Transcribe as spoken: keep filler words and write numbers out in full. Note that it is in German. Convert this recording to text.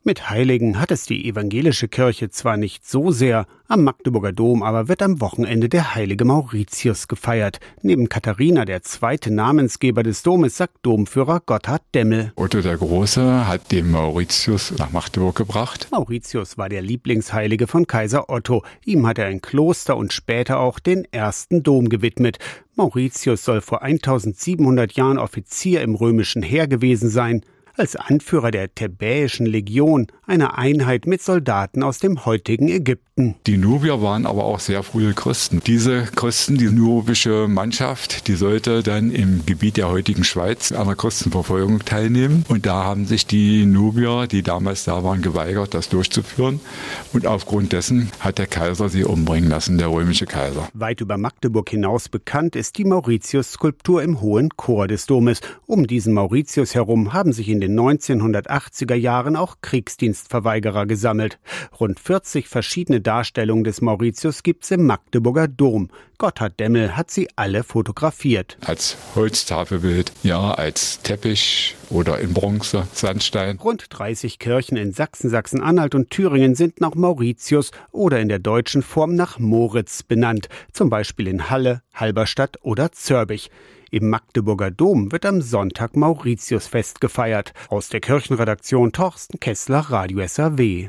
Mit Heiligen hat es die evangelische Kirche zwar nicht so sehr, am Magdeburger Dom aber wird am Wochenende der heilige Mauritius gefeiert. Neben Katharina, der zweite Namensgeber des Domes, sagt Domführer Gotthard Demmel. Otto der Große hat den Mauritius nach Magdeburg gebracht. Mauritius war der Lieblingsheilige von Kaiser Otto. Ihm hat er ein Kloster und später auch den ersten Dom gewidmet. Mauritius soll vor eintausendsiebenhundert Jahren Offizier im römischen Heer gewesen sein. Als Anführer der Thebäischen Legion, einer Einheit mit Soldaten aus dem heutigen Ägypten. Die Nubier waren aber auch sehr frühe Christen. Diese Christen, die nubische Mannschaft, die sollte dann im Gebiet der heutigen Schweiz an der Christenverfolgung teilnehmen. Und da haben sich die Nubier, die damals da waren, geweigert, das durchzuführen. Und aufgrund dessen hat der Kaiser sie umbringen lassen, der römische Kaiser. Weit über Magdeburg hinaus bekannt ist die Mauritius-Skulptur im hohen Chor des Domes. Um diesen Mauritius herum haben sich in den neunzehnhundertachtziger Jahren auch Kriegsdienstverweigerer gesammelt. Rund vierzig verschiedene Darstellungen des Mauritius gibt's im Magdeburger Dom. Gotthard Demmel hat sie alle fotografiert. Als Holztafelbild, ja, als Teppich oder in Bronze, Sandstein. Rund dreißig Kirchen in Sachsen, Sachsen-Anhalt und Thüringen sind nach Mauritius oder in der deutschen Form nach Moritz benannt. Zum Beispiel in Halle, Halberstadt oder Zörbich. Im Magdeburger Dom wird am Sonntag Mauritiusfest gefeiert. Aus der Kirchenredaktion Torsten Kessler, Radio S R W.